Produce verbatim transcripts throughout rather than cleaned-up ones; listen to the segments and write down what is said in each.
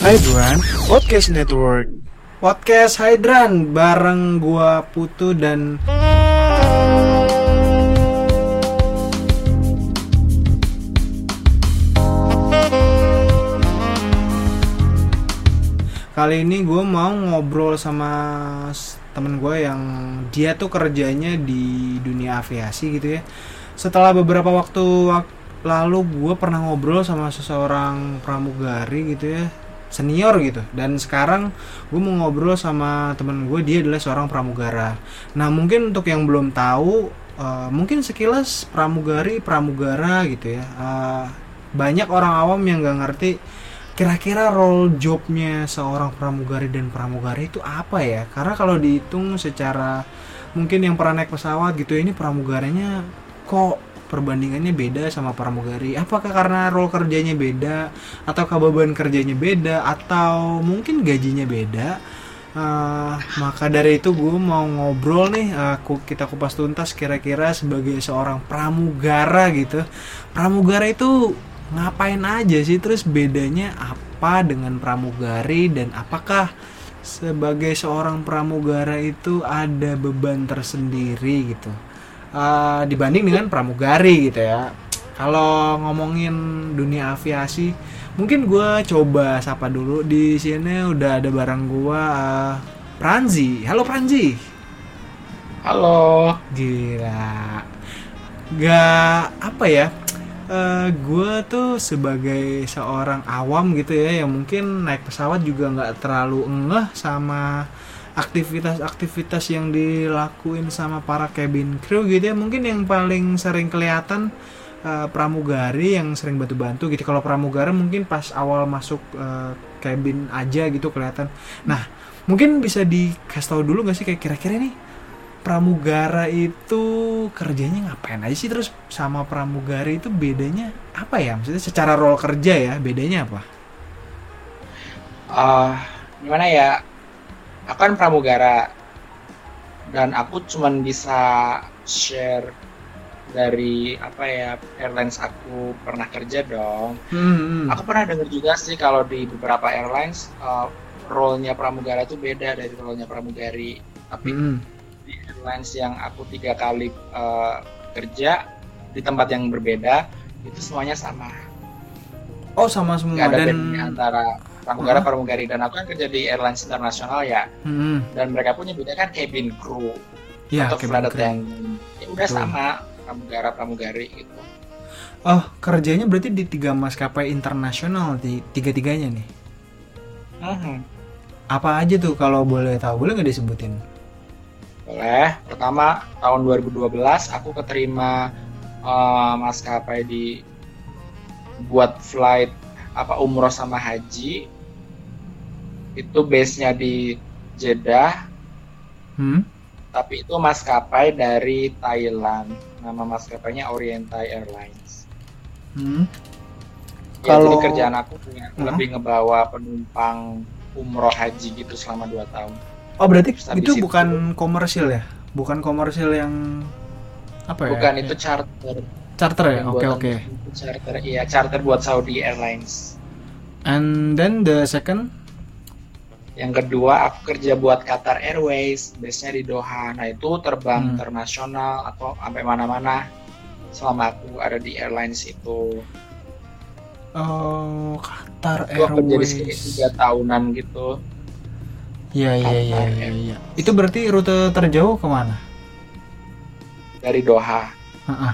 Hydran Podcast Network. Podcast Hydran bareng gua Putu dan kali ini gue mau ngobrol sama temen gue yang dia tuh kerjanya di dunia aviasi gitu ya. Setelah beberapa waktu lalu gue pernah ngobrol sama seseorang pramugari gitu ya, senior gitu. Dan sekarang gue mau ngobrol sama temen gue, dia adalah seorang pramugara. Nah mungkin untuk yang belum tahu, uh, mungkin sekilas pramugari, pramugara gitu ya, uh, banyak orang awam yang gak ngerti kira-kira role jobnya seorang pramugari dan pramugari itu apa ya? Karena kalau dihitung secara mungkin yang pernah naik pesawat gitu, ini pramugaranya kok perbandingannya beda sama pramugari. Apakah karena role kerjanya beda, atau beban kerjanya beda, atau mungkin gajinya beda? Uh, maka dari itu gue mau ngobrol nih, uh, kita kupas tuntas kira-kira sebagai seorang pramugara gitu. Pramugara itu ngapain aja sih, terus bedanya apa dengan pramugari, dan apakah sebagai seorang pramugara itu ada beban tersendiri gitu uh, dibanding dengan pramugari gitu ya. Kalau ngomongin dunia aviasi, mungkin gue coba sapa dulu. Di sini udah ada bareng gue uh, Pranzi. Halo Pranzi. Halo. Gila, gak apa ya, Uh, gue tuh sebagai seorang awam gitu ya, yang mungkin naik pesawat juga nggak terlalu ngeh sama aktivitas-aktivitas yang dilakuin sama para cabin crew gitu ya. Mungkin yang paling sering kelihatan uh, pramugari yang sering bantu-bantu gitu. Kalau pramugara mungkin pas awal masuk uh, cabin aja gitu kelihatan. Nah mungkin bisa dikasih tahu dulu nggak sih, kayak kira-kira nih pramugara itu kerjanya ngapain aja sih, terus sama pramugari itu bedanya apa ya, maksudnya secara role kerja ya, bedanya apa? Uh, gimana ya, aku kan pramugara dan aku cuman bisa share dari apa ya, airlines aku pernah kerja dong. Hmm. Aku pernah dengar juga sih kalau di beberapa airlines uh, role-nya pramugara itu beda dari role-nya pramugari. Tapi hmm. di airlines yang aku tiga kali uh, kerja di tempat yang berbeda itu semuanya sama. Oh sama semua. Gak ada dan bedanya antara pramugara, pramugari. Dan aku kan kerja di airlines internasional ya. Hmm. Dan mereka punya beda kan cabin crew ya, atau flight attendant. Ya udah Betul. Sama pramugara, pramugari gitu. Oh kerjanya berarti di tiga maskapai internasional, di tiga-tiganya nih. Uh-huh. Apa aja tuh kalau boleh tahu, boleh nggak disebutin? Boleh. Pertama tahun dua ribu dua belas aku keterima uh, maskapai di buat flight apa umroh sama haji. Itu base-nya di Jeddah. Hmm? Tapi itu maskapai dari Thailand. Nama maskapainya Oriental Airlines. Hmm? Ya, Kalau... jadi kerjaan aku punya huh? lebih ngebawa penumpang umroh haji gitu selama dua tahun. Oh berarti Habis itu bukan komersil ya? Bukan komersil yang apa ya? Bukan, itu charter. Charter ya? Oke oke. Charter, iya charter buat Saudi Airlines. And then the second? Yang kedua aku kerja buat Qatar Airways, base-nya di Doha. Nah itu terbang hmm. internasional atau sampai mana-mana selama aku ada di airlines itu. Oh Qatar itu Airways. Aku jadi sekitar tiga tahunan gitu. Iya iya iya iya. Itu berarti rute terjauh kemana? Dari Doha. Uh-uh.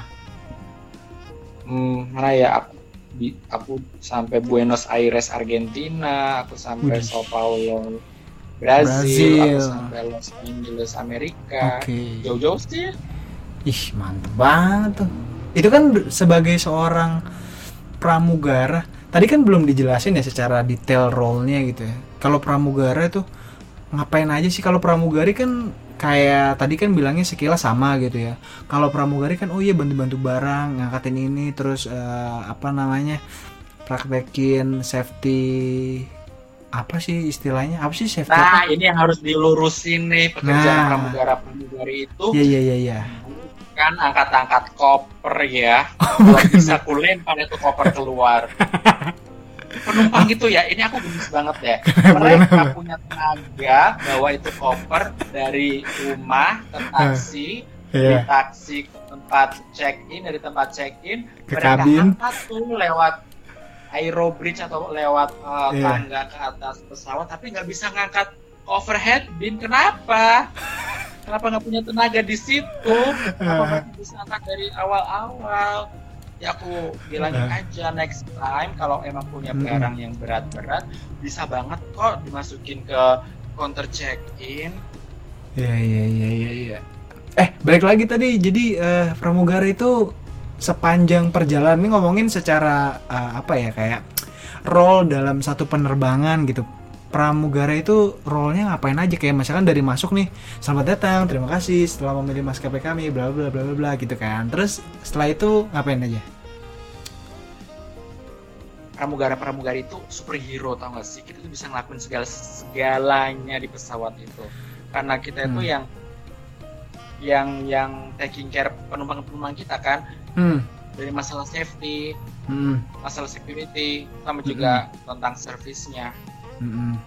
Hmm, mana ya, aku aku sampai Buenos Aires Argentina, aku sampai Udih. Sao Paulo Brazil, Brazil, aku sampai Los Angeles Amerika. Okay. Jauh-jauh sih. Ih mantep banget tuh. Itu kan sebagai seorang pramugara, tadi kan belum dijelasin ya secara detail role-nya gitu ya. Kalau pramugara tuh ngapain aja sih? Kalau pramugari kan kayak tadi kan bilangnya sekilas sama gitu ya. Kalau pramugari kan oh iya bantu-bantu barang, ngangkatin ini, terus uh, apa namanya, praktekin safety, apa sih istilahnya, apa sih safety? Nah apa? Ini yang harus dilurusin nih pekerjaan nah. pramugara pramugari itu. Iya iya iya iya. Kan angkat-angkat koper ya. Oh, kalau bisa kulem pada tuh koper keluar. penumpang gitu ya, ini aku gemes banget ya. Mereka punya tenaga bawa itu koper dari rumah ke taksi, dari Iya. taksi ke tempat check in, dari tempat check in Ke mereka kabin. angkat tuh lewat aero bridge atau lewat uh, Iya. tangga ke atas pesawat, tapi nggak bisa ngangkat overhead bin. Kenapa? Kenapa nggak punya tenaga di situ? Kenapa nggak bisa angkat dari awal-awal? Ya aku bilangin Uh. aja next time kalau emang punya Mm-mm. barang yang berat-berat bisa banget kok dimasukin ke counter check in. Iya iya iya iya iya. Eh, balik lagi tadi. Jadi eh, pramugari itu sepanjang perjalanan ini ngomongin secara eh, apa ya, kayak role dalam satu penerbangan gitu. Pramugara itu role-nya ngapain aja, kayak misalkan dari masuk nih, selamat datang, terima kasih setelah memilih maskapai kami, bla bla bla bla bla gitu kan. Terus setelah itu ngapain aja? Pramugara-pramugari itu superhero, tau gak sih? Kita tuh bisa ngelakuin segala segalanya di pesawat itu. Karena kita itu Hmm. yang yang yang taking care penumpang-penumpang kita kan, Hmm. dari masalah safety, Hmm. masalah security, sama juga tentang servisnya. Hmm.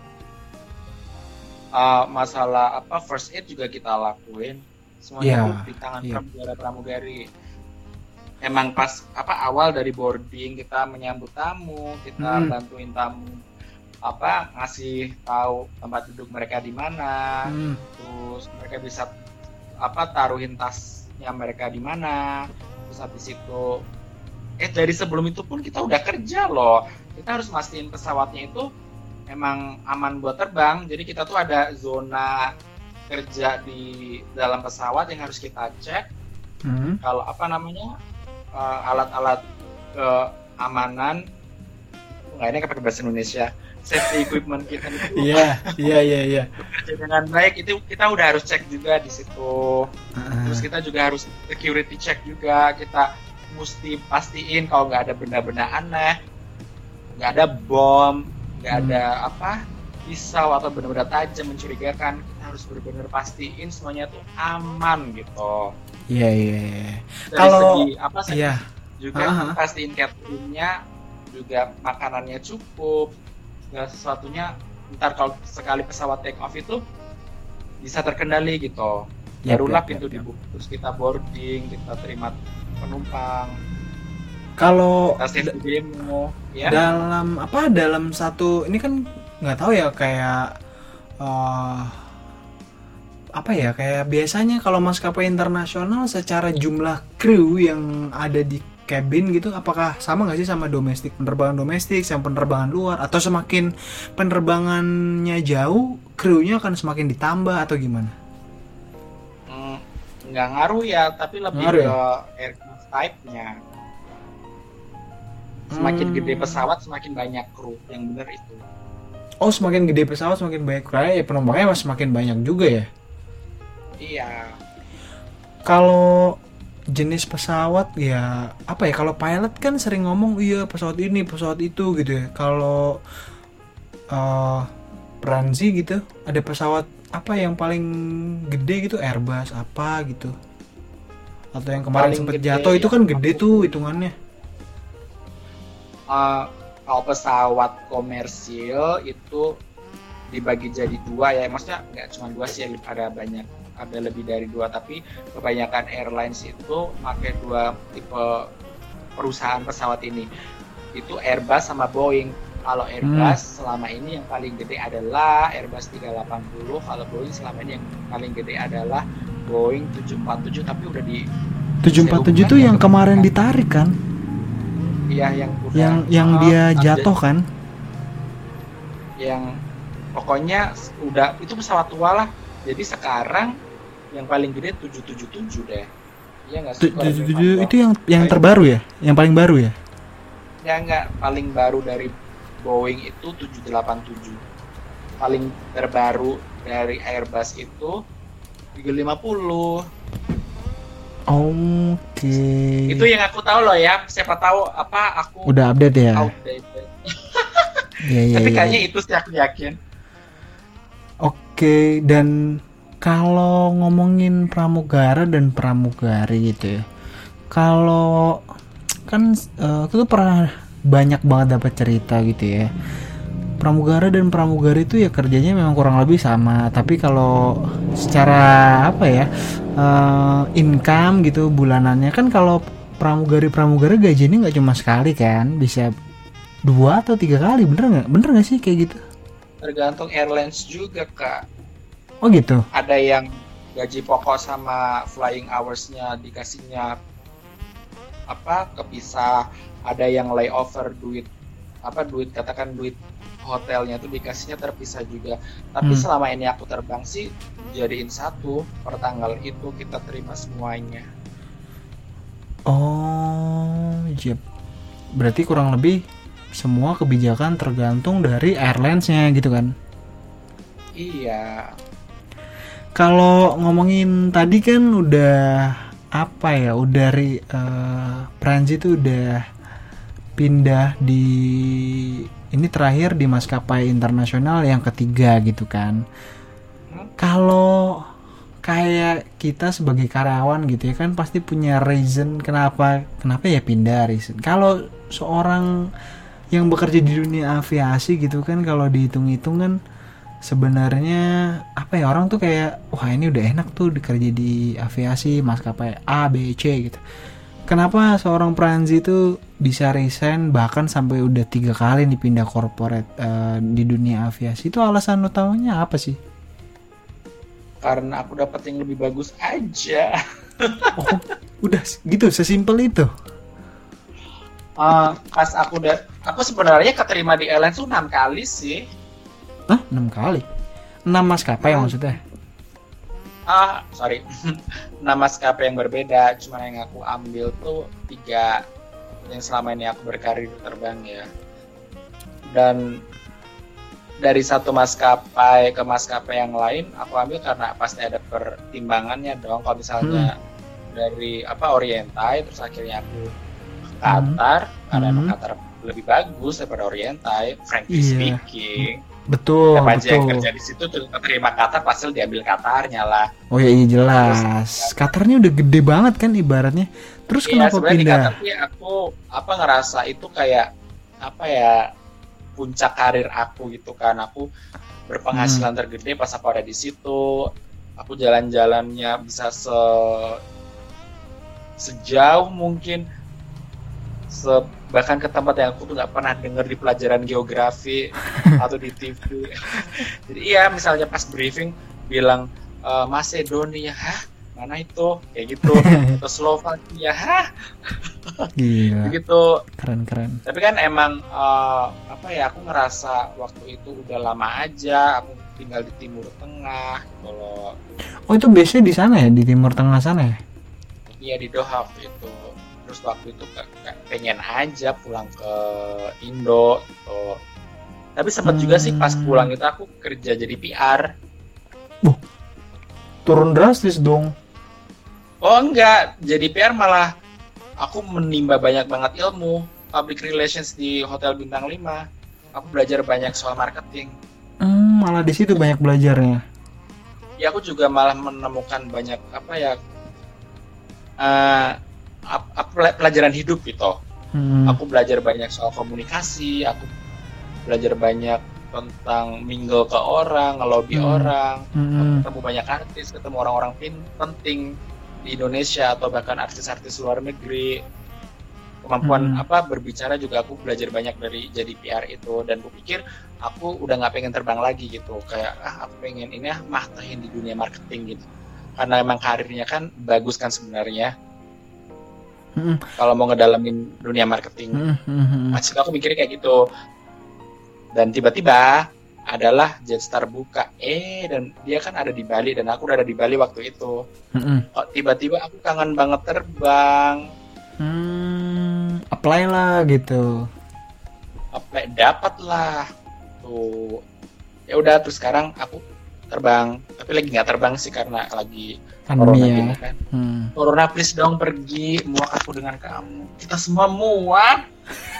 Uh, masalah apa first aid juga kita lakuin. Semuanya Iya, tuh di tangan iya. pramugara-pramugari. Emang pas apa awal dari boarding kita menyambut tamu, kita Hmm. bantuin tamu apa ngasih tahu tempat duduk mereka di mana, Hmm. terus mereka bisa apa taruhin tasnya mereka di mana. Terus habis itu eh dari sebelum itu pun kita udah kerja loh. Kita harus mastiin pesawatnya itu emang aman buat terbang. Jadi kita tuh ada zona kerja di dalam pesawat yang harus kita cek. Hmm. Kalau apa namanya uh, alat-alat keamanan, nggak ini pakai bahasa Indonesia, safety equipment kita itu Iya iya iya iya. bekerja dengan baik. Itu kita udah harus cek juga di situ. Ah. Terus kita juga harus security check juga. Kita mesti pastiin kalau nggak ada benda-benda aneh, nggak ada bom, nggak Hmm. ada apa pisau atau benda-benda tajam mencurigakan. Kita harus benar-benar pastiin semuanya tuh aman gitu. Iya iya iya. Dari Kalau- segi apa sih Iya. juga Aha. pastiin cateringnya juga makanannya cukup, segala sesuatunya. Ntar kalau sekali pesawat take off itu bisa terkendali gitu. Yap, Barulah yap, pintu yap, yap. dibuka, terus kita boarding, kita terima penumpang, Kalau kita safety demo, ya. dalam apa dalam satu ini kan nggak tahu ya, kayak eh, apa ya, kayak biasanya kalau maskapai internasional secara jumlah kru yang ada di cabin gitu, apakah sama nggak sih sama domestik, penerbangan domestik sama penerbangan luar, atau semakin penerbangannya jauh krunya akan semakin ditambah atau gimana? Hmm, nggak ngaruh ya, tapi lebih Ngaruh ke ya? aircraft type-nya. Semakin Hmm. gede pesawat, semakin banyak kru, yang benar itu. Oh, semakin gede pesawat semakin banyak kru, ya penumpangnya semakin banyak juga ya. Iya. Kalau jenis pesawat ya apa ya, kalau pilot kan sering ngomong iya pesawat ini pesawat itu gitu ya. Kalau uh, Pranzi gitu ada pesawat apa yang paling gede gitu, Airbus apa gitu, atau yang kemarin Paling sempet gede jatuh itu yang kan gede aku- tuh hitungannya. Uh, kalau pesawat komersil itu dibagi jadi dua ya, maksudnya nggak cuma dua sih, ada banyak, ada lebih dari dua, tapi kebanyakan airlines itu pakai dua tipe perusahaan pesawat ini, itu Airbus sama Boeing. Kalau Airbus Hmm. selama ini yang paling gede adalah Airbus tiga delapan nol, kalau Boeing selama ini yang paling gede adalah Boeing tujuh empat tujuh, tapi udah di tujuh empat tujuh tuh yang kemarin ditarik kan, iya yang udah, yang yang oh, dia update. jatuh kan. Yang pokoknya udah itu pesawat tua lah. Jadi sekarang yang paling gede tujuh tujuh tujuh deh. Iya nggak sih? tujuh tujuh itu yang yang terbaru ya, yang paling baru ya. Ya nggak, paling baru dari Boeing itu tujuh delapan tujuh. Paling terbaru dari Airbus itu tiga lima nol. Oke. Itu yang aku tahu loh ya. Siapa tahu apa aku Udah update ya. outdated. Iya iya. Tapi iya. kayaknya itu sih aku yakin. Oke, dan kalau ngomongin pramugara dan pramugari gitu ya, kalau kan uh, aku tuh pernah banyak banget dapat cerita gitu ya. Pramugara dan pramugari itu ya kerjanya memang kurang lebih sama, tapi kalau secara apa ya uh, income gitu bulanannya kan, kalau pramugari pramugari gajinya nggak cuma sekali kan, bisa dua atau tiga kali, bener nggak? Bener nggak sih kayak gitu? Tergantung airlines juga kak. Oh gitu. Ada yang gaji pokok sama flying hoursnya dikasihnya apa kepisah, ada yang layover duit apa duit katakan duit hotelnya tuh dikasihnya terpisah juga. Tapi hmm. selama ini aku terbang sih jadiin satu per tanggal itu kita terima semuanya. Oh, yep. Berarti kurang lebih semua kebijakan tergantung dari airlines-nya gitu kan? Iya. Kalau ngomongin tadi kan udah apa ya, udah dari uh, Pranzi tuh udah pindah di ini terakhir di maskapai internasional yang ketiga gitu kan. Hmm? Kalau kayak kita sebagai karyawan gitu ya kan pasti punya reason kenapa kenapa ya pindah reason. Kalau seorang yang bekerja di dunia aviasi gitu kan, kalau dihitung-hitung kan sebenarnya apa ya, orang tuh kayak wah ini udah enak tuh dikerja di aviasi maskapai A, B, C gitu. Kenapa seorang Pranzi itu bisa resign bahkan sampai udah tiga kali dipindah corporate uh, di dunia aviasi? Itu alasan utamanya apa sih? Karena aku dapat yang lebih bagus aja. Oh, udah gitu sesimpel itu. Uh, pas aku udah, aku sebenarnya keterima di airlines tuh enam kali sih. Hah, enam kali? Enam maskapai hmm. maksudnya? Ah, sorry, nama maskapai yang berbeda, cuma yang aku ambil tuh tiga yang selama ini aku berkarir terbang ya. Dan dari satu maskapai ke maskapai yang lain, aku ambil karena pasti ada pertimbangannya dong. Kalau misalnya hmm. dari apa Orientai, terus akhirnya aku ke Qatar, hmm. karena hmm. emang Qatar lebih bagus daripada Orientai, frankly yeah. speaking. Betul, siapa betul. aja yang kerja di situ tuh terima Qatar pasti diambil Qatarnya lah. Oh ya, iya jelas. Qatarnya udah gede banget kan ibaratnya. Terus iya, kenapa pindah? Di pindah? Qatar sih aku apa ngerasa itu kayak apa ya puncak karir aku gitu kan. Aku berpenghasilan hmm. tergede pas aku ada di situ. Aku jalan-jalannya bisa se sejauh mungkin. Se bahkan ke tempat yang aku tuh nggak pernah dengar di pelajaran geografi atau di T V. Jadi iya misalnya pas briefing bilang e, Macedonia, hah mana itu kayak gitu, atau Slovakia, hah gila. Begitu keren-keren. Tapi kan emang uh, apa ya aku ngerasa waktu itu udah lama aja aku tinggal di Timur Tengah gitu loh. Oh itu biasanya di sana ya, di Timur Tengah sana ya? Iya di Doha waktu itu. Terus waktu itu kayak pengen aja pulang ke Indo gitu. Tapi sempat hmm. juga sih pas pulang itu aku kerja jadi P R. Uh, turun drastis dong. Oh enggak, jadi P R malah aku menimba banyak banget ilmu public relations di Hotel Bintang lima. Aku belajar banyak soal marketing. Hmm, malah di situ banyak belajarnya. Ya aku juga malah menemukan banyak apa ya uh, pelajaran hidup gitu. Hmm. Aku belajar banyak soal komunikasi, aku belajar banyak tentang mingle ke orang, ngelobi hmm. orang, hmm. ketemu banyak artis, ketemu orang-orang penting di Indonesia atau bahkan artis-artis luar negeri. Kemampuan hmm. apa berbicara juga aku belajar banyak dari jadi P R itu, dan aku pikir aku udah nggak pengen terbang lagi gitu, kayak ah aku pengen ini ah mahtahin di dunia marketing gitu, karena emang karirnya kan bagus kan sebenarnya. Hmm. Kalau mau ngedalamin dunia marketing, hmm. maksud aku mikirnya kayak gitu. Dan tiba-tiba adalah Jetstar buka, eh dan dia kan ada di Bali dan aku udah ada di Bali waktu itu. Hmm. Oh, tiba-tiba aku kangen banget terbang. Hmm, apply lah gitu. Apply dapat lah. Tuh. Ya udah terus sekarang aku terbang, tapi lagi nggak terbang sih karena lagi pandemi corona ya. Gini, kan. Hmm. Corona please dong pergi, muak aku dengan kamu. Kita semua muak.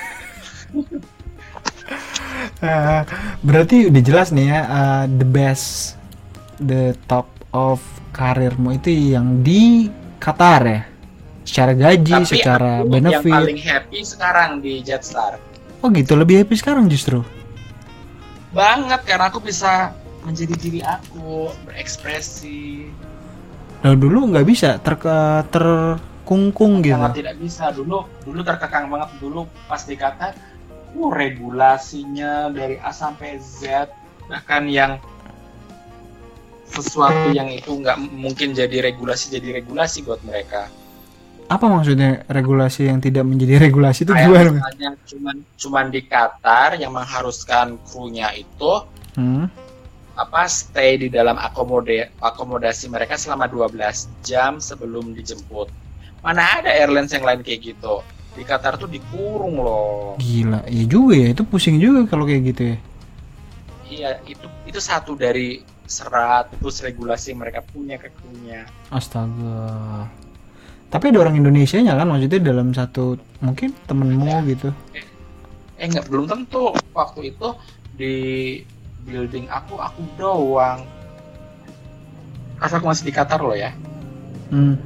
uh, berarti udah jelas nih ya, uh, the best, the top of karirmu itu yang di Qatar ya, secara gaji, tapi secara aku benefit. Yang paling happy sekarang di Jetstar. Oh gitu, lebih happy sekarang justru. Banget, karena aku bisa menjadi diri aku, berekspresi. Nah, dulu nggak bisa, terke terkungkung gitu. Sangat tidak bisa. Dulu dulu terkekang banget. Dulu pas dikata, uh, regulasinya dari A sampai Z, bahkan yang sesuatu yang itu nggak mungkin jadi regulasi jadi regulasi buat mereka. Apa maksudnya regulasi yang tidak menjadi regulasi itu Kayak gimana? misalnya cuman cuman di Qatar yang mengharuskan krunya itu Hmm? apa stay di dalam akomode akomodasi mereka selama dua belas jam sebelum dijemput. Mana ada airlines yang lain kayak gitu. Di Qatar tuh dikurung loh. Gila, iya juga ya, itu pusing juga kalau kayak gitu ya. Iya, itu itu satu dari seratus regulasi yang mereka punya ke krunya. Astaga. Tapi ada orang Indonesianya kan, maksudnya dalam satu mungkin temenmu gitu. Eh nggak, belum tentu. Waktu itu di building aku aku doang. Pas aku masih di Qatar loh ya. Hmm.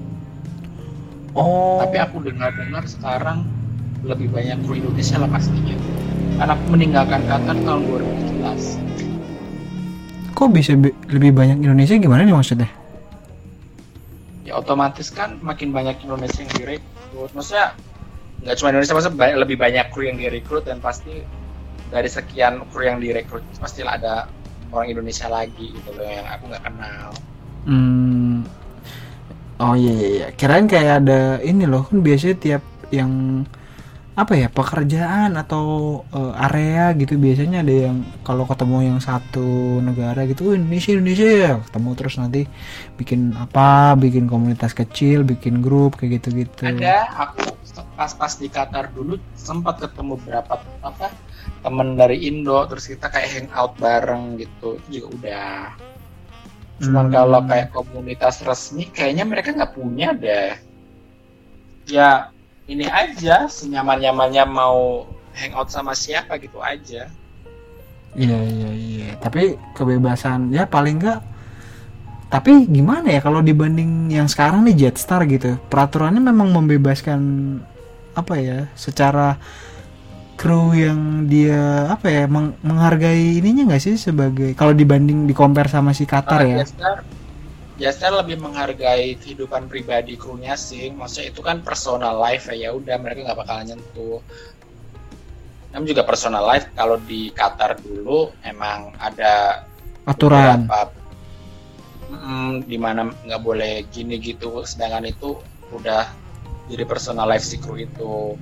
Oh. Tapi aku dengar-dengar sekarang lebih banyak kru Indonesia lah pastinya. Karena aku meninggalkan Qatar tahun dua ribu tujuh belas. Kok bisa be- lebih banyak Indonesia gimana nih maksudnya? Ya otomatis kan makin banyak Indonesia yang direkrut. Maksudnya nggak cuma Indonesia, maksudnya banyak, lebih banyak kru yang direkrut, dan pasti dari sekian kru yang direkrut pastilah ada orang Indonesia lagi gitu loh yang aku nggak kenal. Hmm. Oh iya iya iya. Kirain kayak ada ini loh, kan biasanya tiap yang apa ya, pekerjaan atau uh, area gitu biasanya ada yang kalau ketemu yang satu negara gitu, oh, Indonesia Indonesia ya, ketemu terus nanti bikin apa, bikin komunitas kecil, bikin grup kayak gitu-gitu. Ada, aku pas-pas di Qatar dulu sempat ketemu berapa apa teman dari Indo, terus kita kayak hangout bareng gitu, itu juga udah. Cuman Hmm. kalau kayak komunitas resmi kayaknya mereka nggak punya deh. Ya ini aja, senyaman-nyamannya mau hangout sama siapa gitu aja. Iya iya iya. Tapi kebebasan ya paling enggak. Tapi gimana ya kalau dibanding yang sekarang nih Jetstar gitu, peraturannya memang membebaskan apa ya, secara kru yang dia apa ya meng- menghargai ininya nggak sih, sebagai kalau dibanding di compare sama si Qatar Kalau ya. Jetstar, Jetstar lebih menghargai kehidupan pribadi krunya sih. Maksudnya itu kan personal life ya, ya udah mereka nggak bakal nyentuh. Namun juga personal life kalau di Qatar dulu emang ada Aturan. beberapa mm, di mana nggak boleh gini gitu, sedangkan itu udah jadi personal life si kru itu.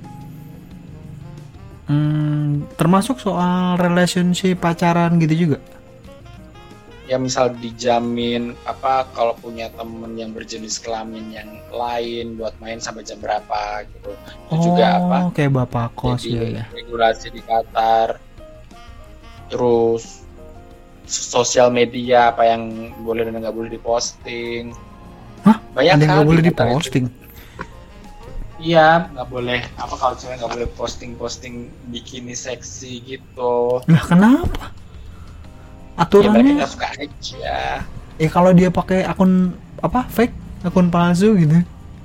Hmm, termasuk soal relationship pacaran gitu juga. Ya misal dijamin apa kalau punya temen yang berjenis kelamin yang lain buat main sampai jam berapa gitu. Itu Oh, juga apa kayak bapak kos ya jadi ya. regulasi di Qatar. Terus sosial media apa yang boleh dan nggak boleh diposting. Hah? Banyak Ada yang hal nggak di boleh Qatar itu. diposting. Iya, nggak boleh apa kalau cewek nggak boleh posting-posting bikini seksi gitu. Lah kenapa? Ya mereka Aturannya nggak suka aja. ya kalau dia pakai akun apa fake, akun palsu gitu.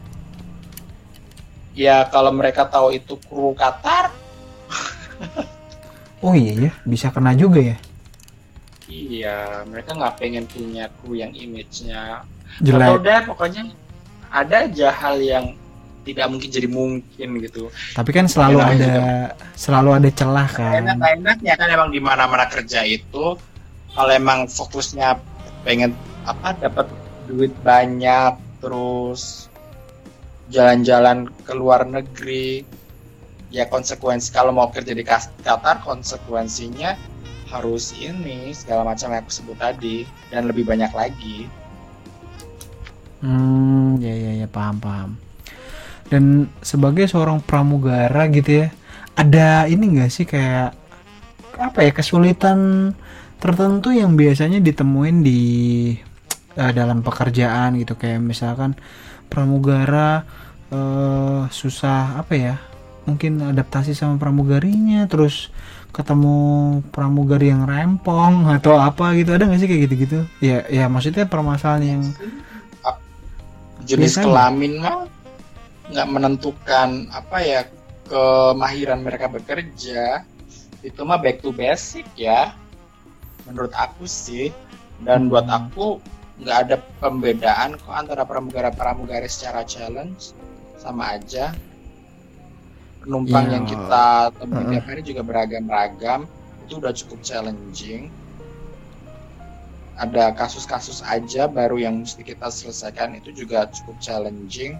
Ya kalau mereka tahu itu kru Qatar, Oh iya ya, bisa kena juga ya. iya mereka nggak pengen punya kru yang image-nya. Atau Jelek. deh pokoknya ada aja hal yang tidak mungkin jadi mungkin gitu. Tapi kan selalu Ya, ada selalu ada celah kan. Enak-enaknya kan emang di mana-mana kerja itu kalau emang fokusnya pengen apa dapat duit banyak terus jalan-jalan ke luar negeri, ya konsekuensi kalau mau kerja di Qatar konsekuensinya harus ini segala macam yang aku sebut tadi dan lebih banyak lagi. Hmm, ya ya ya, paham paham. Dan sebagai seorang pramugara gitu ya, ada ini enggak sih kayak apa ya, kesulitan tertentu yang biasanya ditemuin di eh, dalam pekerjaan gitu, kayak misalkan pramugara eh, susah apa ya, mungkin adaptasi sama pramugarinya, terus ketemu pramugari yang rempong atau apa gitu, ada nggak sih kayak gitu-gitu ya? Ya maksudnya permasalahan yang Jenis biasanya kelamin mah nggak menentukan apa ya kemahiran mereka bekerja itu mah back to basic ya, menurut aku sih. Dan buat aku nggak ada pembedaan kok antara pramugara-pramugari secara challenge, sama aja. Penumpang Ya. yang kita temui Uh-uh. tiap hari juga beragam-ragam, itu udah cukup challenging. Ada kasus-kasus aja baru yang mesti kita selesaikan, itu juga cukup challenging.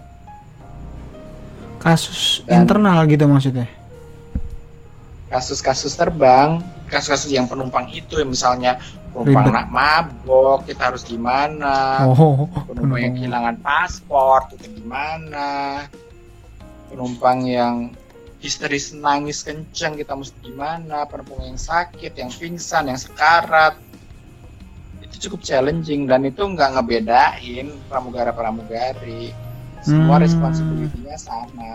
Kasus Dan- internal gitu maksudnya. Kasus-kasus terbang, kasus-kasus yang penumpang itu, yang misalnya penumpang Ribet. nak mabok, kita harus gimana? Oh, Penumpang yang kehilangan paspor, itu gimana? Penumpang yang histeris nangis kencang, kita mesti gimana? Penumpang yang sakit, yang pingsan, yang sekarat, itu cukup challenging. Dan itu nggak ngebedain pramugara-pramugari, semua Hmm. responsibility-nya sama.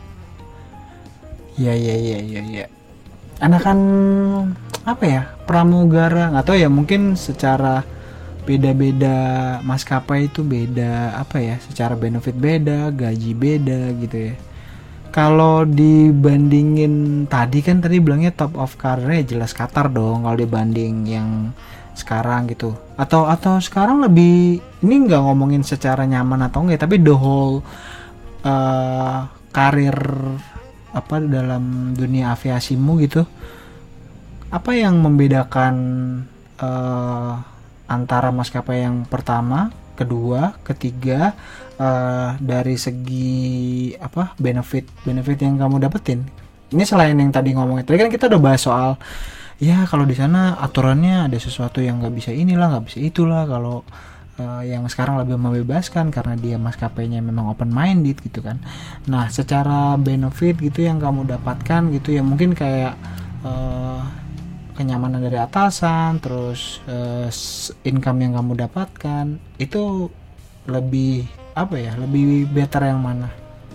Iya iya iya iya iya. Anakan apa ya? Pramugara nggak tahu ya, mungkin secara beda-beda maskapai itu beda apa ya? Secara benefit beda, gaji beda gitu ya. Kalau dibandingin tadi kan tadi bilangnya top of career jelas Qatar dong kalau dibanding yang sekarang gitu. Atau atau sekarang lebih ini nggak ngomongin secara nyaman atau enggak, tapi the whole uh, karir apa dalam dunia aviasimu gitu, apa yang membedakan uh, antara maskapai yang pertama, kedua, ketiga uh, dari segi apa benefit benefit yang kamu dapetin? Ini selain yang tadi ngomongin tadi kan kita udah bahas soal ya kalau di sana aturannya ada sesuatu yang nggak bisa inilah nggak bisa itulah, kalau Uh, yang sekarang lebih membebaskan karena dia maskapainya memang open minded gitu kan. Nah secara benefit gitu yang kamu dapatkan gitu ya, mungkin kayak uh, kenyamanan dari atasan, terus uh, income yang kamu dapatkan itu lebih apa ya, lebih better yang mana?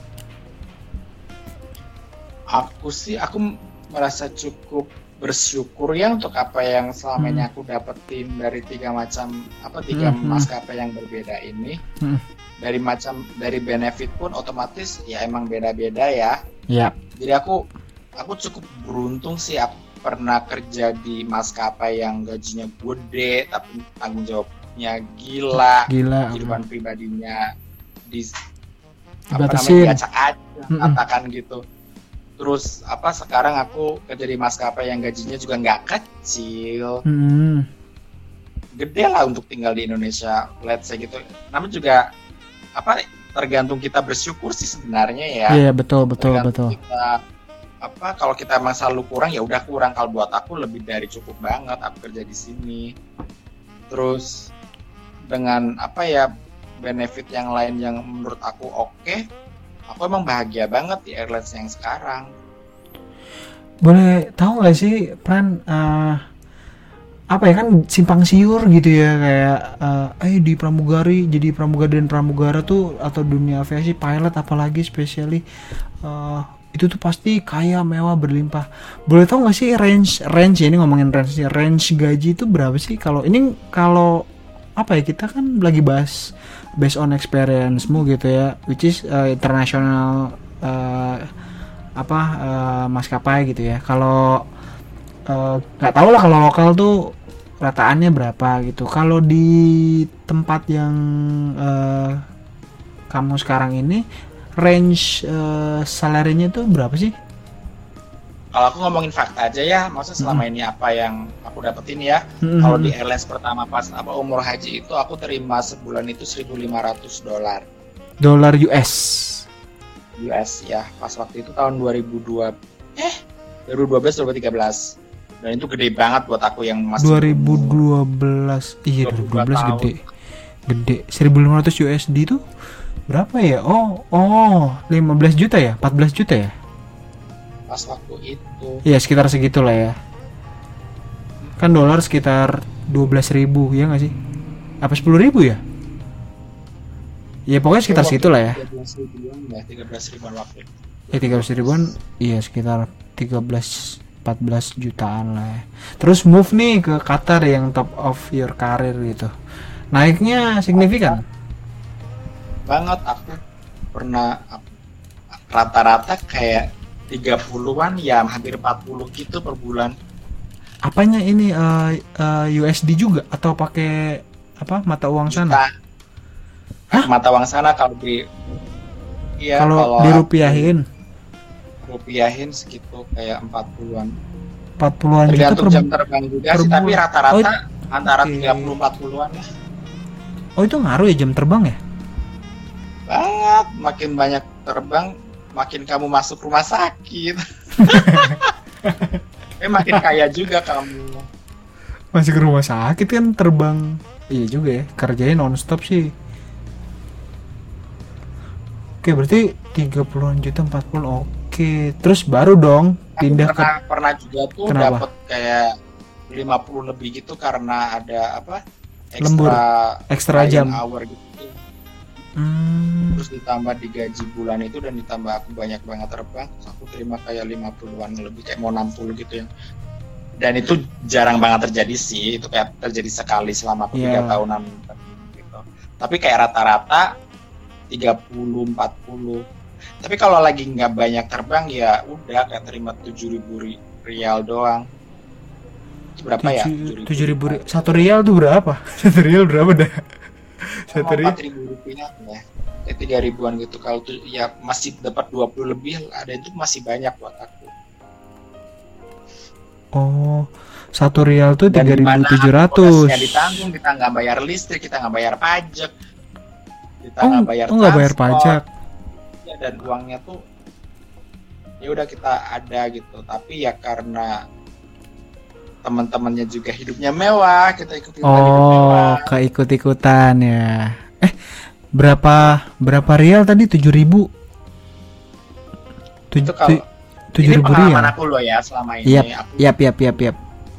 Aku sih, aku merasa cukup bersyukur ya untuk apa yang selama ini Hmm. aku dapetin dari tiga macam apa tiga Hmm, hmm. maskapai yang berbeda ini. Hmm. Dari macam dari benefit pun otomatis ya emang beda-beda ya. Ya. Jadi aku aku cukup beruntung sih, aku pernah kerja di maskapai yang gajinya gede tapi tanggung jawabnya gila, Gila. kehidupan pribadinya di apa namanya Dibatasin. diacak aja, Mm-mm. katakan gitu. Terus apa sekarang aku kerja di maskapai yang gajinya juga nggak kecil, Hmm. gede lah untuk tinggal di Indonesia, let's say gitu. Namun juga apa tergantung kita bersyukur sih sebenarnya ya. Iya betul betul Tergantung betul. kita apa kalau kita emang selalu kurang ya udah kurang. Kalau buat aku lebih dari cukup banget aku kerja di sini. Terus dengan apa ya benefit yang lain yang menurut aku oke, aku emang bahagia banget di airlines yang sekarang. Boleh tahu nggak sih Pran, eh, apa ya kan simpang siur gitu ya kayak eh eh, di pramugari jadi pramugari dan pramugara tuh atau dunia aviasi pilot apalagi spesially eh, itu tuh pasti kaya mewah berlimpah. Boleh tahu nggak sih range range ya, ini ngomongin range range gaji itu berapa sih? Kalau ini kalau apa ya, kita kan lagi bahas based on experience-mu gitu ya, which is uh, international uh, apa uh, maskapai gitu ya. Kalau nggak uh, tahu lah kalau lokal tuh rataannya berapa gitu. Kalau di tempat yang uh, kamu sekarang ini range uh, salary-nya tuh berapa sih? Kalau aku ngomongin fakta aja ya, maksudnya selama ini apa yang aku dapetin ya. Mm-hmm. Kalau di airlines pertama pas apa umroh haji itu aku terima sebulan itu seribu lima ratus dolar. Dolar U S. U S ya, pas waktu itu tahun dua ribu dua eh dua ribu dua belas dua ribu tiga belas. Dan itu gede banget buat aku yang masih dua ribu dua belas. Iya, dua ribu dua belas gede. Gede. seribu lima ratus U S D itu berapa ya? Oh, oh, lima belas juta ya? empat belas juta ya? pas waktu itu. Iya, sekitar segitulah ya. Kan dolar sekitar dua belas ribu ya nggak sih? Apa sepuluh ribu ya? Ya pokoknya sekitar segitulah ya. tiga belas ribuan ya, tiga belas ribuan waktu itu. Ya tiga belas ribuan, iya sekitar tiga belas empat belas jutaan lah ya. Terus move nih ke Qatar yang top of your career gitu. Naiknya signifikan. Banget, aku pernah rata-rata kayak tiga puluhan ya hampir empat puluh gitu per bulan. Apanya ini uh, uh, U S D juga atau pakai apa mata uang sana? Hah? Mata uang sana kalau di iya kalau dirupiahin rupiahin segitu kayak empat puluhan. empat puluhan tergantung juta jam terbang juga sih, tapi rata-rata oh, antara okay. tiga puluh empat puluhan lah. Oh itu ngaruh ya jam terbang ya? Banget, makin banyak terbang makin kamu masuk rumah sakit. Eh makin kaya juga kamu. Masuk rumah sakit kan terbang. Iya juga ya, kerjanya non-stop sih. Oke, berarti tiga puluhan juta empat puluh. Oke, terus baru dong pindah aku pernah, ke pernah juga tuh dapat kayak lima puluh lebih gitu karena ada apa? Ekstra lembur, ekstra jam hour gitu. Hmm. Terus ditambah di gaji bulan itu dan ditambah aku banyak banget terbang, terus aku terima kayak lima puluhan lebih, kayak mau enam puluh gitu ya. Dan itu jarang banget terjadi sih, itu kayak terjadi sekali selama aku tiga yeah. tahunan gitu. Tapi kayak rata-rata tiga puluh empat puluh. Tapi kalau lagi nggak banyak terbang ya udah kayak terima tujuh ribu rial doang. Itu berapa ya? tujuh ribu rial. Satu rial tuh berapa? Satu rial berapa dah? Satu rial empat ribu rupiah ya. Kayak tiga ribuan gitu. Kalau tuh ya masih dapat dua puluh lebih, ada itu masih banyak buat aku. Oh, satu rial tuh tiga ribu tujuh ratus. Kita ditanggung, kita nggak bayar listrik, kita nggak bayar pajak, kita oh, nggak bayar oh, nggak bayar pajak. Ya, dan uangnya tuh ya udah kita ada gitu. Tapi ya karena teman-temannya juga hidupnya mewah, kita ikutin oh, hidup mewah. Oh, keikut-ikutan ya. Eh, berapa berapa rial tadi? Tujuh ribu. Itu kalau tujuh ribu rial. Pengalaman aku loh ya selama ini. Yap, aku... yap, yap, yap, yap.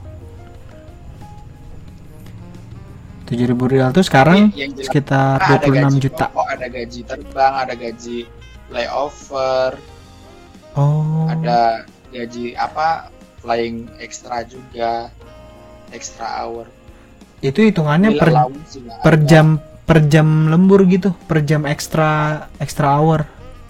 Tujuh ribu rial tuh sekarang jelas, sekitar dua puluh enam juta. Oh, ada gaji terbang, ada gaji layover. Oh. Ada gaji apa? Flying extra juga, extra hour. Itu hitungannya per per jam per jam lembur gitu, per jam extra extra hour.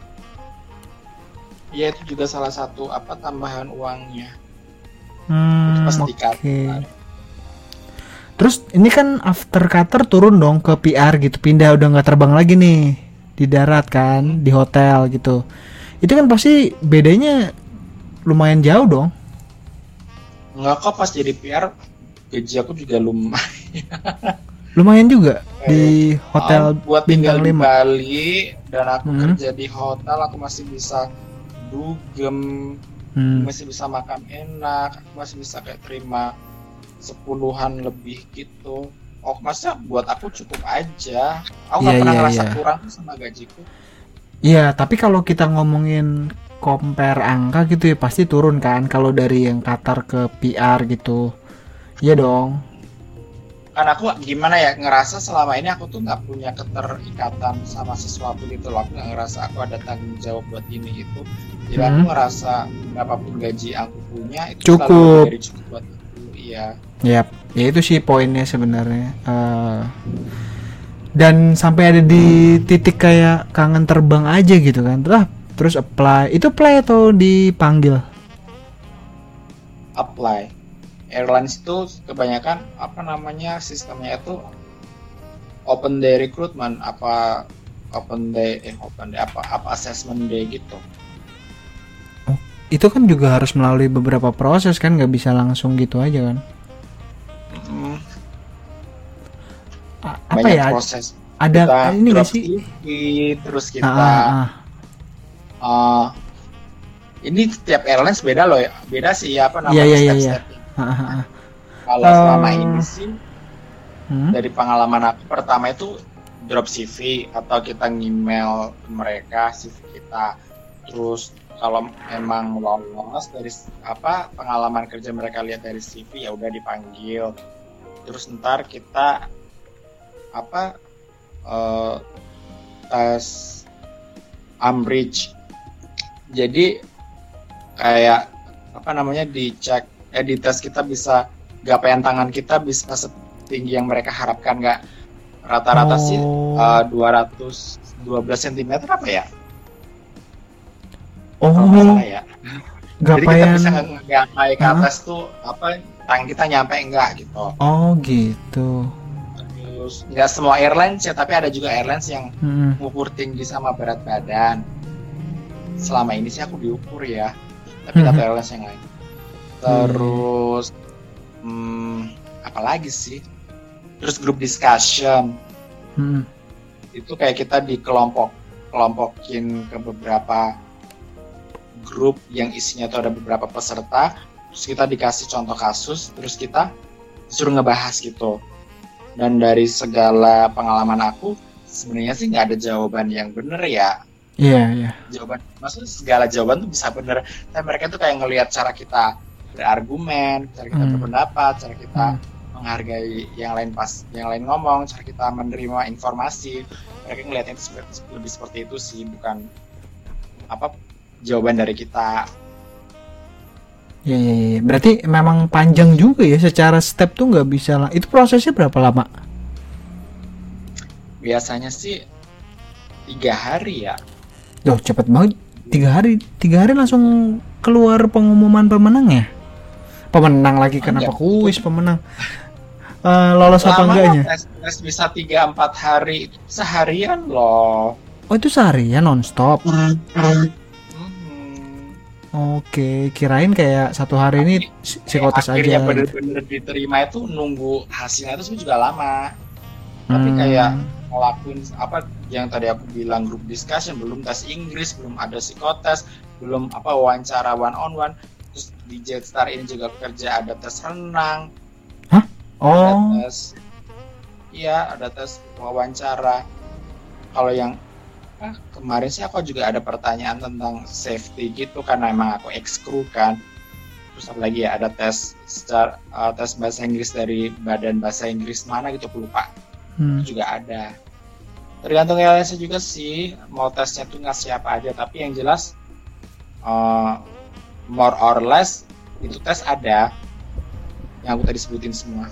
Iya, itu juga salah satu apa tambahan uangnya. Hmm, oke. Okay. Terus ini kan after Qatar turun dong ke P R gitu, pindah udah nggak terbang lagi nih di darat kan, di hotel gitu. Itu kan pasti bedanya lumayan jauh dong. Enggak kok, pas jadi P R gaji aku juga lumayan. Lumayan juga eh, di hotel oh, buat tinggal di Bali dan aku hmm. kerja di hotel, aku masih bisa dugem, hmm. masih bisa makan enak, aku masih bisa kayak terima sepuluhan lebih gitu. Oh, masa buat aku cukup aja. Aku nggak yeah, pernah yeah, ngerasa yeah. kurang sama gajiku. Iya, yeah, tapi kalau kita ngomongin compare angka gitu ya pasti turun kan kalau dari yang Qatar ke P R gitu. Iya dong. Kan aku gimana ya, ngerasa selama ini aku tuh nggak punya keterikatan sama sesuatu gitu loh. Aku nggak ngerasa aku ada tanggung jawab buat ini itu. Jadi hmm. aku ngerasa berapapun gaji aku punya itu cukup. Dari cukup buat aku. Iya. Yap, ya itu sih poinnya sebenarnya. Uh, dan sampai ada di titik kayak kangen terbang aja gitu kan. Terus terus apply. Itu apply atau dipanggil? Apply. Airlines itu kebanyakan apa namanya sistemnya itu open day recruitment, apa open day eh open day apa apa assessment day gitu. Oh, itu kan juga harus melalui beberapa proses kan, nggak bisa langsung gitu aja kan? Hmm. A- apa Banyak ya? Proses. Ada kita ini nggak sih? T V, terus kita ah, ah, ah. Uh, ini setiap airlines beda loh ya, beda sih ya apa namanya yeah, yeah, step-step. Yeah, yeah. Kalau uh, selama ini sih hmm? dari pengalaman aku, pertama itu drop C V atau kita ngemail mereka C V kita, terus kalau memang lolos dari apa pengalaman kerja mereka lihat dari C V ya udah dipanggil, terus ntar kita apa uh, tes Ambridge. Jadi kayak apa namanya dicek, eh di tes kita bisa gapaian tangan kita bisa setinggi yang mereka harapkan nggak? Rata-rata oh. sih uh, dua ratus dua belas sentimeter apa ya? Oh, kalau nggak salah ya. Jadi kita gapayan. bisa ngegapai ke Hah? atas tuh apa tangan kita nyampe enggak gitu. Oh, gitu. Terus nggak semua airlines ya, tapi ada juga airlines yang Hmm. mengukur tinggi sama berat badan. Selama ini sih aku diukur ya, tapi nggak tahu Mhm. airlines yang lain. Terus hmm, apa lagi sih? Terus group discussion Hmm. itu kayak kita dikelompok kelompokin ke beberapa grup yang isinya tuh ada beberapa peserta, terus kita dikasih contoh kasus, terus kita disuruh ngebahas gitu. Dan dari segala pengalaman aku, sebenarnya sih nggak ada jawaban yang bener ya. Iya, iya. Jawaban, maksudnya segala jawaban tuh bisa bener. Tapi mereka tuh kayak ngelihat cara kita berargumen, cara kita Hmm. berpendapat, cara kita Hmm. menghargai yang lain pas, yang lain ngomong, cara kita menerima informasi. Mereka ngelihatnya itu seperti, lebih seperti itu sih, bukan apa jawaban dari kita. Iya, iya, iya. Berarti memang panjang juga ya, secara step tuh nggak bisa lah. Itu prosesnya berapa lama? Biasanya sih tiga hari ya. Loh, cepet banget. Tiga hari, tiga hari langsung keluar pengumuman pemenang ya? Pemenang lagi, kenapa Enggak. kuis pemenang? Eh, lolos apa Lama enggaknya? tes, tes bisa tiga empat hari, itu seharian loh. Oh, itu sehari ya, non-stop. Mhm. Oke, kirain kayak satu hari ini psi- psikotes Akhirnya aja. Gitu. bener-bener diterima itu nunggu hasilnya itu sebenarnya juga lama. Tapi Hmm. kayak ngelakuin apa yang tadi aku bilang grup discussion, belum tes Inggris, belum ada psikotes, belum apa wawancara one on one. Terus di Jetstar ini juga kerja ada tes renang, Oh, ada tes, iya ada tes wawancara. Kalau yang ah, kemarin sih aku juga ada pertanyaan tentang safety gitu karena emang aku ex kru kan. Terus apa lagi ya, ada tes secara uh, tes bahasa Inggris dari badan bahasa Inggris mana gitu aku lupa. hmm. Itu juga ada. Tergantung airlines juga sih mau tesnya tuh ngasih apa aja, tapi yang jelas uh, more or less itu tes ada yang aku tadi sebutin semua.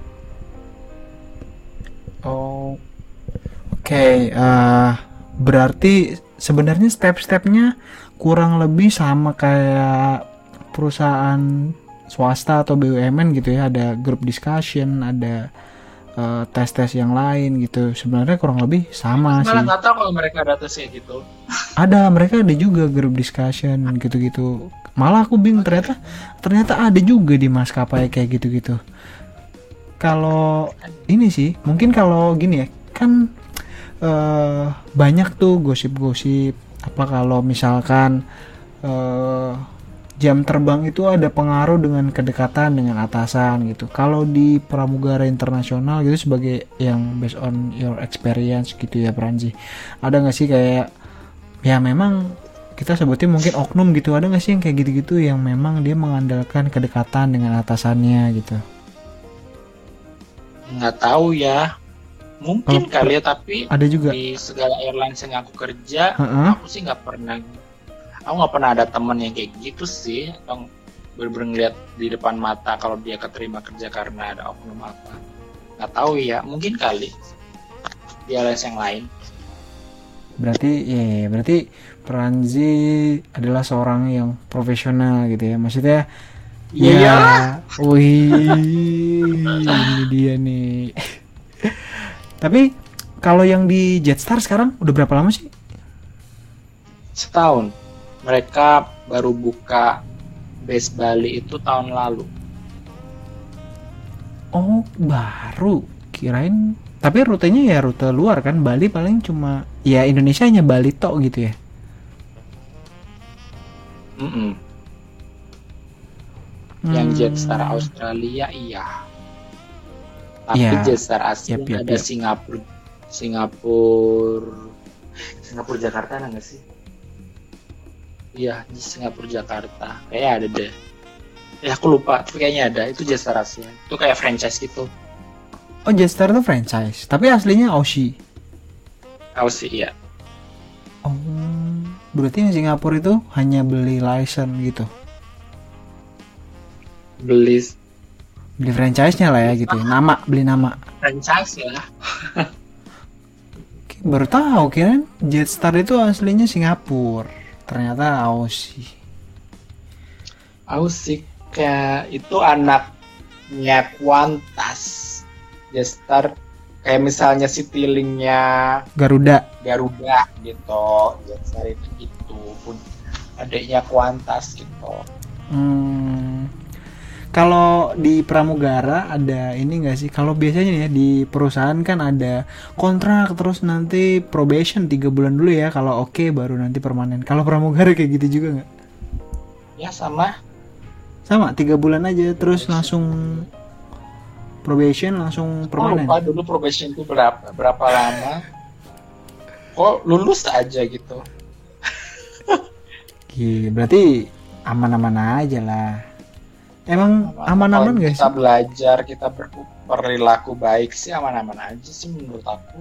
Oh, oke. eh, berarti sebenarnya step-stepnya kurang lebih sama kayak perusahaan swasta atau B U M N gitu ya. Ada group discussion, ada eh, tes-tes yang lain gitu. Sebenarnya kurang lebih sama Malah sih. nggak tahu kalau mereka ada tes kayak gitu. Ada, mereka ada juga group discussion gitu-gitu. Malah aku bingung, ternyata ternyata ada juga di maskapai kayak gitu-gitu. Kalau ini sih mungkin kalau gini ya, kan eh, banyak tuh gosip-gosip apa kalau misalkan eh, jam terbang itu ada pengaruh dengan kedekatan dengan atasan gitu. Kalau di pramugara internasional gitu, sebagai yang based on your experience gitu ya Pranji, ada nggak sih kayak ya memang kita sebutin mungkin oknum gitu, ada nggak sih yang kayak gitu-gitu yang memang dia mengandalkan kedekatan dengan atasannya gitu? Nggak tahu ya, mungkin Oh, kali ya, tapi Ada juga. di segala airlines yang aku kerja, Heeh. aku sih nggak pernah, aku nggak pernah ada temen yang kayak gitu sih, yang bener-bener ngeliat di depan mata kalau dia keterima kerja karena ada oknum apa. Nggak tahu ya, mungkin kali di airlines yang lain. Berarti ya, ya, berarti Pranzi adalah seorang yang profesional gitu ya. Maksudnya Iya. ya, wih, ini dia nih. Tapi kalau yang di Jetstar sekarang udah berapa lama sih? Setahun. Mereka baru buka base Bali itu tahun lalu. Oh, baru. Kirain. Tapi rutenya ya rute luar kan. Bali paling cuma ya Indonesia hanya Bali tok gitu ya. Mm-mm. Yang Hmm. Jetstar Australia iya. Tapi Iya. Jetstar Asia Yap, yap, ada yap. Singapura, Singapura, Singapura Jakarta ada nggak sih? Iya di Singapura Jakarta, kayaknya ada deh. Ya aku lupa, tapi kayaknya ada. Itu Jetstar Asia. Itu kayak franchise gitu. Oh, Jetstar itu franchise. Tapi aslinya Aussie. Aussie iya. Oh, berarti yang Singapura itu hanya beli license gitu. Beli Beli franchise-nya lah ya gitu. ya. Nama, beli nama. franchise ya. Oke, baru tahu kirain Jetstar itu aslinya Singapura. Ternyata Aussie. Aussie kayak itu anaknya Qantas. Gestar kayak misalnya Citylink-nya Garuda. Garuda gitu. Gestar itu gitu pun adiknya Qantas gitu. Hmm. Kalau di pramugara ada ini nggak sih? Kalau biasanya ya di perusahaan kan ada kontrak terus nanti probation tiga bulan dulu ya. Kalau oke okay, baru nanti permanen. Kalau pramugara kayak gitu juga nggak? Ya sama. Sama tiga bulan aja terus probation. Langsung probation langsung permanen. Oh, lupa dulu probation itu berapa berapa lama? Kok lulus aja gitu? Gila, berarti aman-aman aja lah. Emang aman-aman gak sih? Kita belajar, kita berperilaku baik sih aman-aman aja sih menurut aku.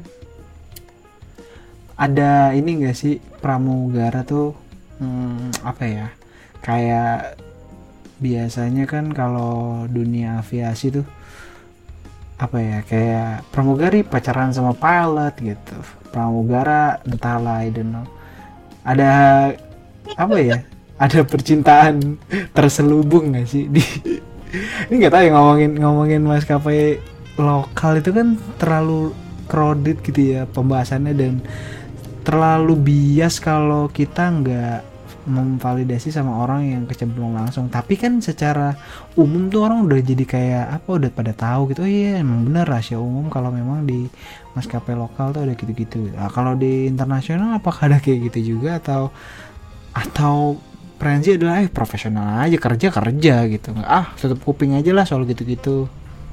Ada ini gak sih pramugara tuh hmm, apa ya? Kayak biasanya kan kalau dunia aviasi tuh apa ya? Kayak pramugari pacaran sama pilot gitu. Pramugara entahlah I don't know. Ada apa ya? Ada percintaan terselubung nggak sih di ini nggak tahu ya ngomongin ngomongin maskapai lokal itu kan terlalu crowded gitu ya pembahasannya dan terlalu bias kalau kita nggak memvalidasi sama orang yang kecemplung langsung. Tapi kan secara umum tuh orang udah jadi kayak apa udah pada tahu gitu. Oh iya emang bener rahasia umum kalau memang di maskapai lokal tuh ada gitu-gitu. Nah, kalau di internasional apakah ada kayak gitu juga atau atau Prenzi adalah eh profesional aja kerja kerja gitu nggak ah tutup kuping aja lah soal gitu-gitu.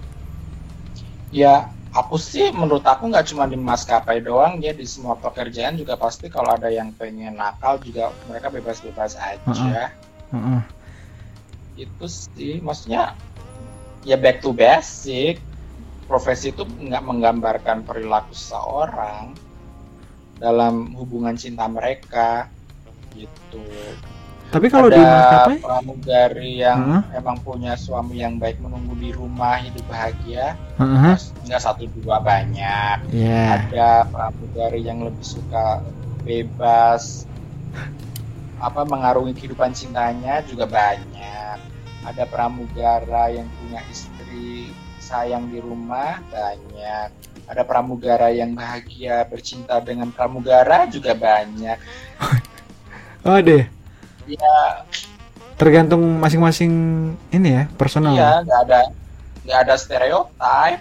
Ya aku sih menurut aku nggak cuma di maskapai doang ya di semua pekerjaan juga pasti kalau ada yang pengen nakal juga mereka bebas-bebas aja. Uh-uh. Uh-uh. Itu sih maksudnya ya back to basic. Profesi itu nggak menggambarkan perilaku seseorang dalam hubungan cinta mereka gitu. Tapi kalau ada di maskapai pramugari yang uh-huh. emang punya suami yang baik menunggu di rumah hidup bahagia, uh-huh. nggak satu dua banyak. Yeah. Ada pramugari yang lebih suka bebas, apa mengarungi kehidupan cintanya juga banyak. Ada pramugara yang punya istri sayang di rumah banyak. Ada pramugara yang bahagia bercinta dengan pramugara juga banyak. Oh deh. Ya tergantung masing-masing ini ya personal. Iya nggak ada nggak ada stereotip.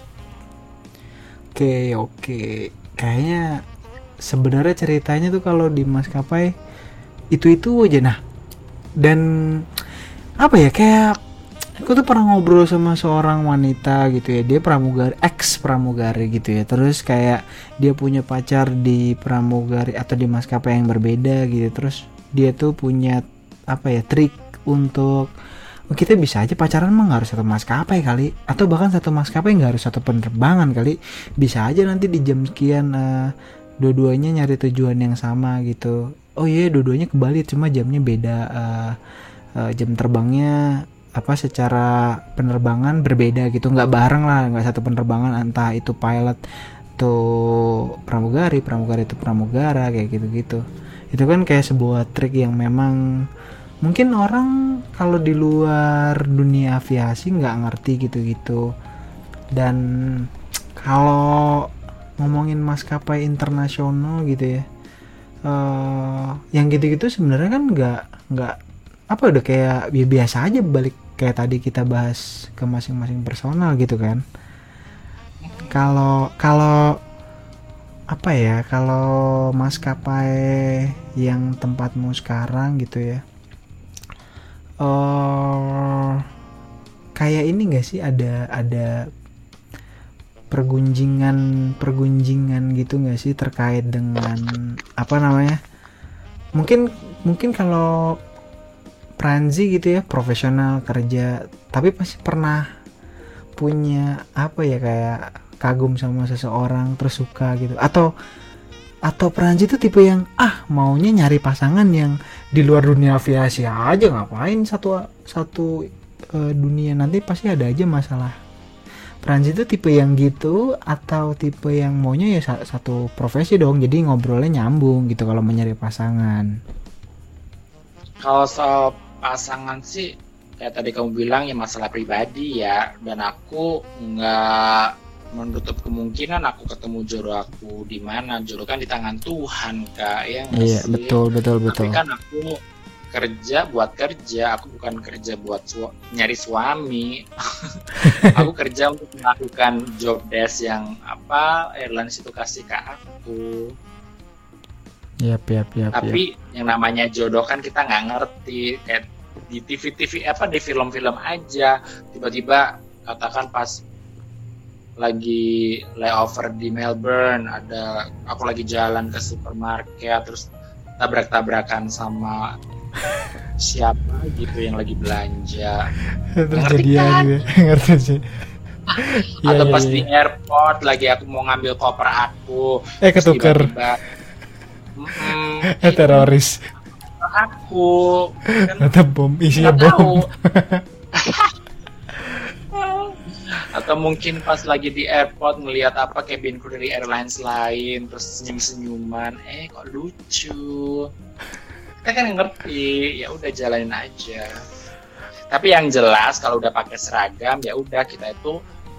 Oke oke kayaknya sebenarnya ceritanya tuh kalau di maskapai itu itu aja nah dan apa ya kayak aku tuh pernah ngobrol sama seorang wanita gitu ya dia pramugari ex pramugari gitu ya terus kayak dia punya pacar di pramugari atau di maskapai yang berbeda gitu terus dia tuh punya apa ya trik untuk oh, kita bisa aja pacaran mah nggak harus satu maskapai kali atau bahkan satu maskapai nggak harus satu penerbangan kali bisa aja nanti di jam sekian uh, dua-duanya nyari tujuan yang sama gitu oh iya yeah, dua-duanya ke Bali cuma jamnya beda uh, uh, jam terbangnya apa secara penerbangan berbeda gitu nggak bareng lah nggak satu penerbangan entah itu pilot tuh pramugari pramugari itu pramugara kayak gitu-gitu itu kan kayak sebuah trik yang memang mungkin orang kalau di luar dunia aviasi nggak ngerti gitu-gitu dan kalau ngomongin maskapai internasional gitu ya uh, yang gitu-gitu sebenarnya kan nggak nggak apa udah kayak biasa aja balik kayak tadi kita bahas ke masing-masing personal gitu kan kalau kalau apa ya kalau maskapai yang tempatmu sekarang gitu ya uh, kayak ini nggak sih ada ada pergunjingan pergunjingan gitu nggak sih terkait dengan apa namanya mungkin mungkin kalau Pranzi gitu ya profesional kerja tapi pasti pernah punya apa ya kayak kagum sama seseorang terus suka gitu atau atau Pranzi itu tipe yang ah maunya nyari pasangan yang di luar dunia aviasi aja ngapain satu satu uh, dunia nanti pasti ada aja masalah. Pranzi itu tipe yang gitu atau tipe yang maunya ya satu profesi dong jadi ngobrolnya nyambung gitu kalau mencari pasangan. Kalau soal pasangan sih kayak tadi kamu bilang ya masalah pribadi ya, dan aku nggak menutup kemungkinan aku ketemu jodoh aku di mana. Jodoh kan di tangan Tuhan, Kak, ya nggak Iya, sih? betul betul betul. Tapi kan aku kerja buat kerja, aku bukan kerja buat su- nyari suami. Aku kerja untuk melakukan job desk yang apa airlines itu kasih ke aku. Yap, yap, yap, yap. Tapi yang namanya jodoh kan kita nggak ngerti, kayak di T V T V apa di film-film aja tiba-tiba katakan pas lagi layover di Melbourne, ada aku lagi jalan ke supermarket terus tabrak-tabrakan sama siapa gitu yang lagi belanja. Ngerti kan? Ngerti sih. Atau Iya, pas iya, di iya. airport lagi aku mau ngambil koper aku, Eh, terus ketuker. tiba-tiba, "Mm-mm, Eh, teroris. aku kan Atau bom, isinya nggak bom. tahu." Atau mungkin pas lagi di airport ngelihat apa cabin crew dari airlines lain terus senyum-senyuman, eh kok lucu. Kita kan ngerti, ya udah jalanin aja. Tapi yang jelas kalau udah pakai seragam ya udah kita itu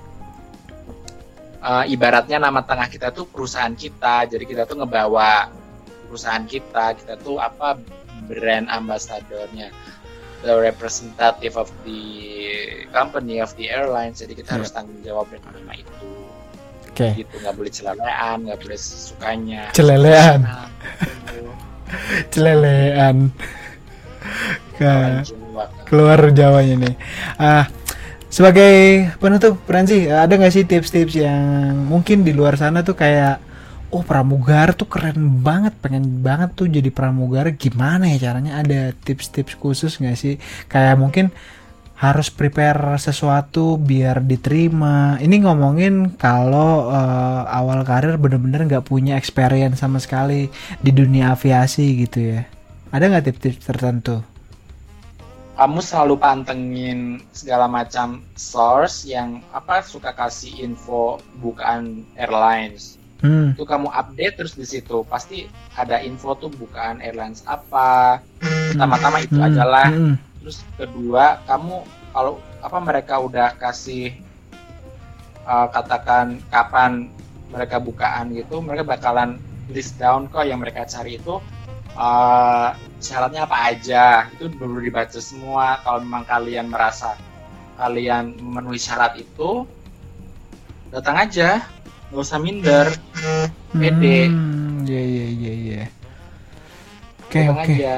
uh, ibaratnya nama tengah kita tuh perusahaan kita. Jadi kita tuh ngebawa perusahaan kita, kita tuh apa brand ambassadornya, the representative of the company of the airlines. Jadi kita Yeah. harus tanggung jawab dengan nama itu. Oke. Gitu, nggak boleh celelean, nggak boleh sukanya. Celelean. Nah, gitu. Celelean. Ke Orang Jawa. keluar Jawanya nih. Ah, sebagai penutup, Pranzi, ada nggak sih tips-tips yang mungkin di luar sana tuh kayak, oh pramugara tuh keren banget, pengen banget tuh jadi pramugara, gimana ya caranya? Ada tips-tips khusus nggak sih? Kayak mungkin harus prepare sesuatu biar diterima. Ini ngomongin kalau eh, awal karir bener-bener nggak punya experience sama sekali di dunia aviasi gitu ya. Ada nggak tips-tips tertentu? Kamu selalu pantengin segala macam source yang apa suka kasih info bukaan airlines. Hmm. Itu kamu update terus di situ pasti ada info tuh bukaan airlines apa. Pertama-tama itu Hmm. adalah. Hmm. Terus kedua, kamu kalau apa mereka udah kasih uh, katakan kapan mereka bukaan gitu, mereka bakalan list down kok yang mereka cari itu uh, syaratnya apa aja. Itu perlu dibaca semua. Kalau memang kalian merasa kalian memenuhi syarat itu, datang aja, nggak usah minder, pede, Hmm, iya iya iya iya. Oke datang oke. aja.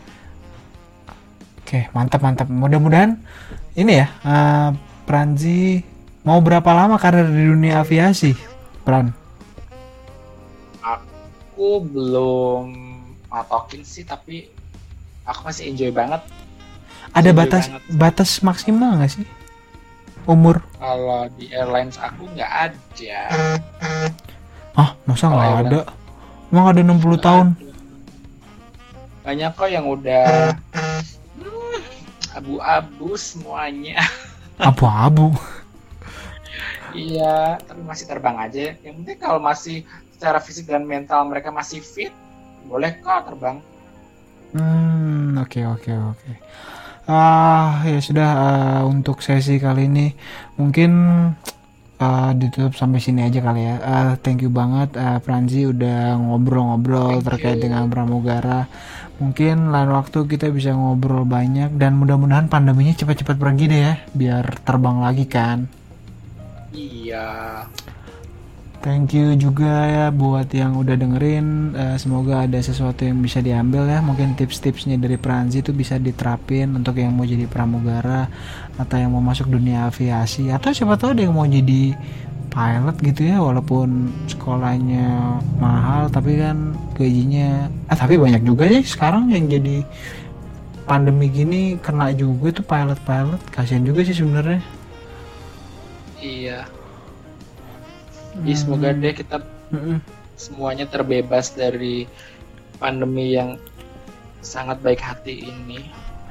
Oke, mantap mantap. Mudah-mudahan ini ya, uh, Pranzi mau berapa lama karir di dunia aviasi, Pran? Aku belum matokin sih, tapi aku masih enjoy banget. Ada Enjoy batas banget. batas maksimal nggak sih umur? Kalau di airlines aku nggak ada. Ah, masa Kalau nggak airline- ada? Emang ada enam puluh tahun? Banyak kok yang udah hmm, abu-abu semuanya. Abu-abu. Iya, tapi masih terbang aja. Yang penting kalau masih secara fisik dan mental mereka masih fit, boleh kok terbang. Hmm, oke oke oke. Ah, ya sudah, uh, untuk sesi kali ini mungkin uh, ditutup sampai sini aja kali ya. Uh, thank you banget uh, Pranzi udah ngobrol-ngobrol Thank terkait you. dengan pramugara. Mungkin lain waktu kita bisa ngobrol banyak dan mudah-mudahan pandeminya cepat-cepat pergi deh ya, biar terbang lagi kan. Iya. Thank you juga ya buat yang udah dengerin. Uh, semoga ada sesuatu yang bisa diambil ya. Mungkin tips-tipsnya dari Pranzi itu bisa diterapin untuk yang mau jadi pramugara atau yang mau masuk dunia aviasi, atau siapa tahu ada yang mau jadi pilot gitu ya, walaupun sekolahnya mahal tapi kan gajinya ah tapi banyak juga sih sekarang yang jadi pandemi gini kena juga tuh pilot-pilot, kasihan juga sih sebenarnya. Iya. Jadi semoga deh kita Mm-mm. semuanya terbebas dari pandemi yang sangat baik hati ini.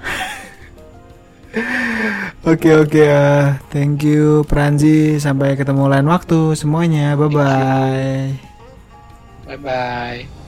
Oke oke, uh, thank you Pranzi, sampai ketemu lain waktu semuanya, bye bye. Bye bye.